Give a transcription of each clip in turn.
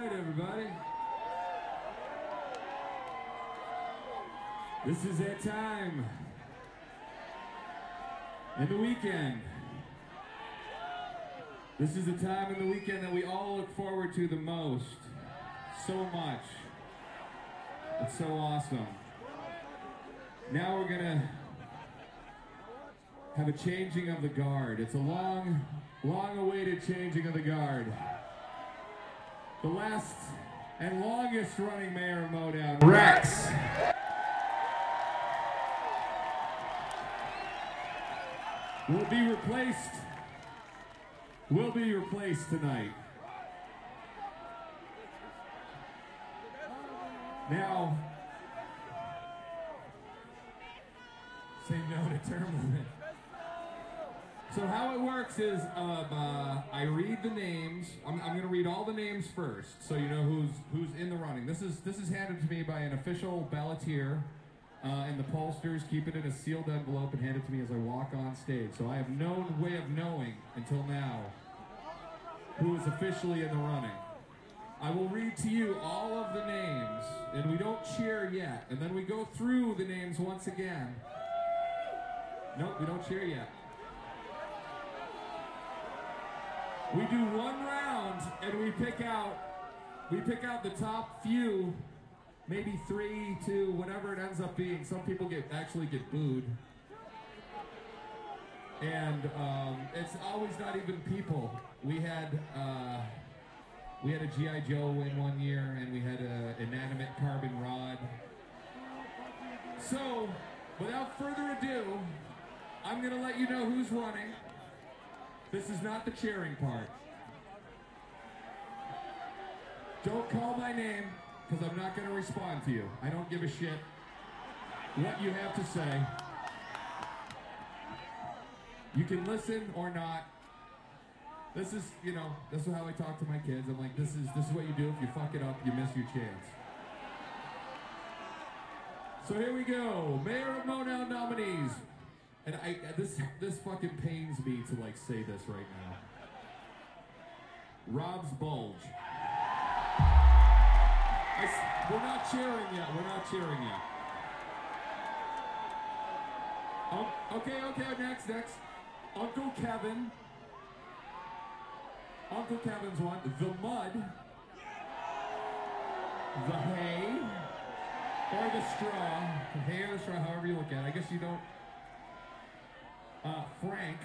right, everybody. This is that time in the weekend. This is the time in the weekend that we all look forward to the most. So much. It's so awesome. Now we're gonna have a changing of the guard. It's a long-awaited changing of the guard. The last and longest running mayor of Motown, Rex. Will be replaced tonight. Now, say no to term limit. So how it works is I read the names. I'm going to read all the names first, so you know who's in the running. This is handed to me by an official balloteer, and the pollsters keep it in a sealed envelope and hand it to me as I walk on stage. So I have no way of knowing until now who is officially in the running. I will read to you all of the names, and we don't cheer yet. And then we go through the names once again. Nope, we don't cheer yet. We do one round, and we pick out the top few, maybe 3, 2, whatever it ends up being. Some people actually get booed. And it's always not even people. We had a G.I. Joe win one year, and we had an inanimate carbon rod. So, without further ado, I'm going to let you know who's running. This is not the cheering part. Don't call my name, because I'm not going to respond to you. I don't give a shit what you have to say. You can listen or not. This is how I talk to my kids. I'm like, this is what you do. If you fuck it up, you miss your chance. So here we go. Mayor of Motown nominees. And this fucking pains me to like say this right now. Rob's Bulge. We're not cheering yet. Okay, next. Uncle Kevin. Uncle Kevin's one. The Mud. The Hay. Or the Straw. The Hay or the Straw, however you look at it. I guess you don't. Frank.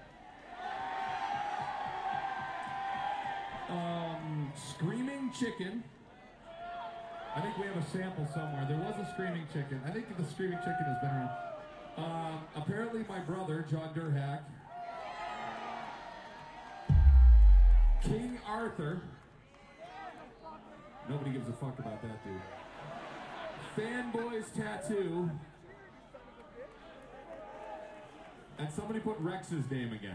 Screaming Chicken. I think we have a sample somewhere. There was a Screaming Chicken. I think the Screaming Chicken has been around. Apparently my brother, John Durhack. King Arthur. Nobody gives a fuck about that dude. Fanboy's Tattoo. And somebody put Rex's name again.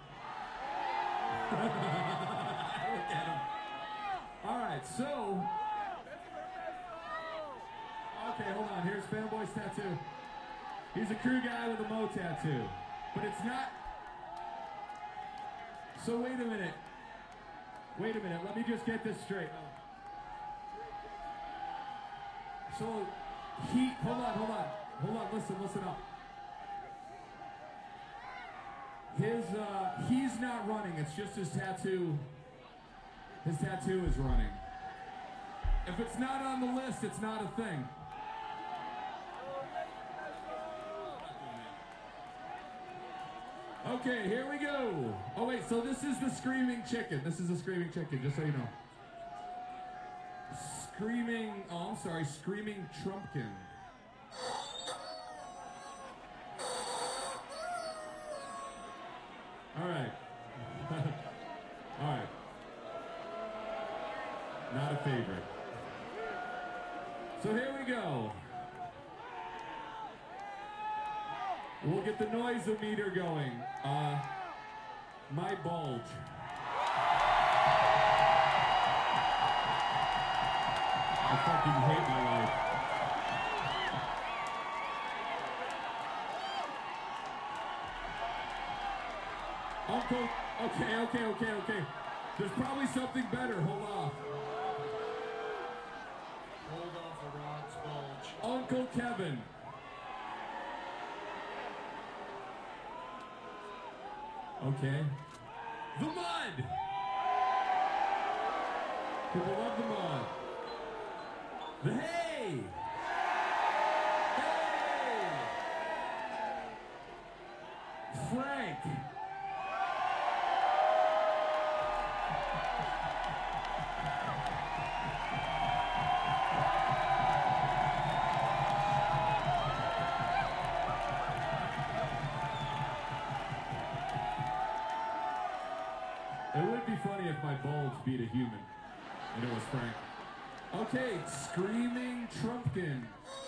Look at him. Alright, so... Okay, hold on. Here's Fanboy's Tattoo. He's a crew guy with a Mo tattoo. But it's not... So wait a minute. Let me just get this straight. So, hold on, listen up. He's not running, it's just his tattoo. His tattoo is running. If it's not on the list, it's not a thing. Okay, here we go. Oh wait, so this is the Screaming Chicken. This is the Screaming Chicken, just so you know. Screaming Trumpkin. All right. All right. Not a favorite. So here we go. We'll get the noise-o-meter going. My bulge. I fucking hate my life. Uncle, okay. There's probably something better, hold off. Uncle Kevin. Okay. The Mud. People love the Mud. The Hay. Hey. Frank. It would be funny if my bulge beat a human, and it was Frank. Okay, Screaming Trumpkin.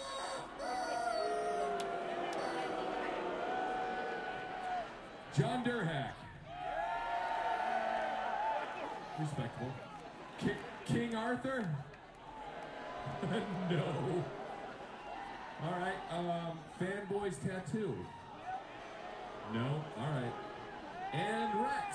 John Durhack. Respectable. King Arthur? No. Alright, Fanboy's Tattoo. No, alright. And Rex.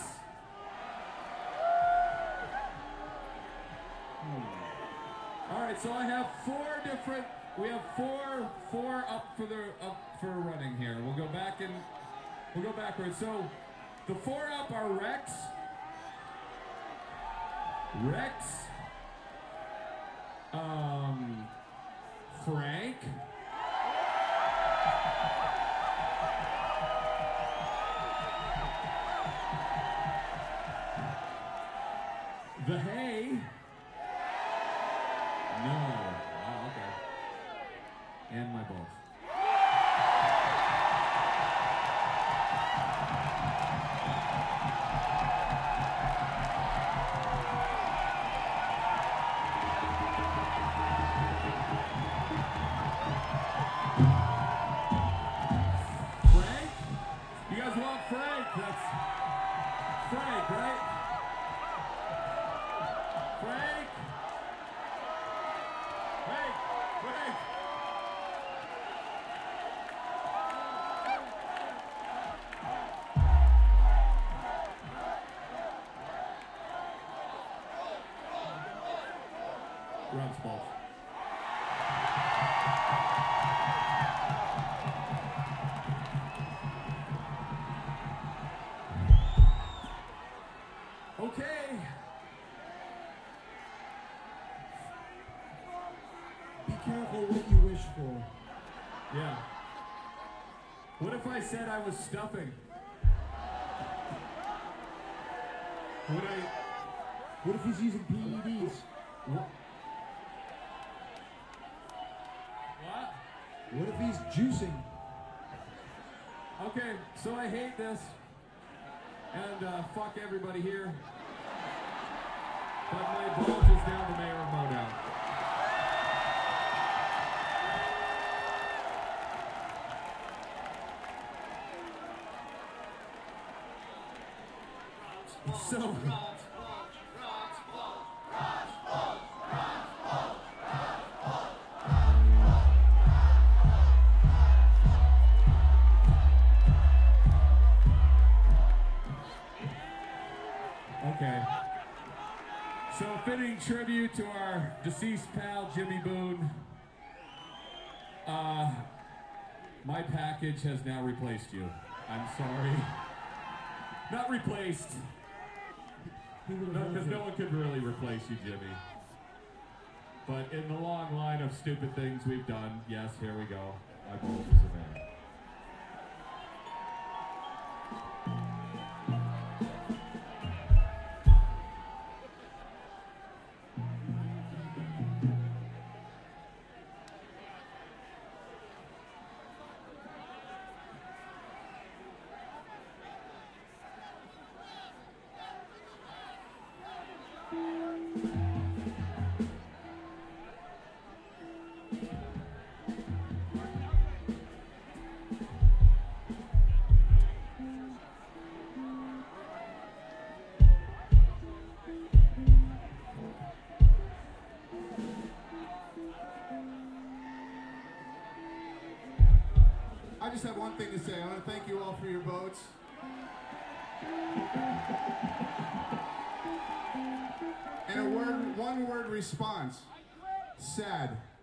Alright, so I have we have four up for running here. We'll go backwards. So the four up are Rex, Frank, the Hay. No. Oh, okay. And my balls. Frank? You guys want Frank? That's Frank, right? Frank? Frank! Rob's balls. Okay. Be careful what you wish for. Yeah. What if I said I was stuffing? What if he's using PEDs? What? What if he's juicing? Okay, so I hate this. And fuck everybody here. But my bulge is down to Mayor of Modown. So, okay. So, fitting tribute to our deceased pal, Jimmy Boone. My package has now replaced you. I'm sorry. Not replaced. Because no one could really replace you, Jimmy. But in the long line of stupid things we've done, yes, here we go. My bulge is a man. I just have one thing to say. I want to thank you all for your votes. And one word response. Sad.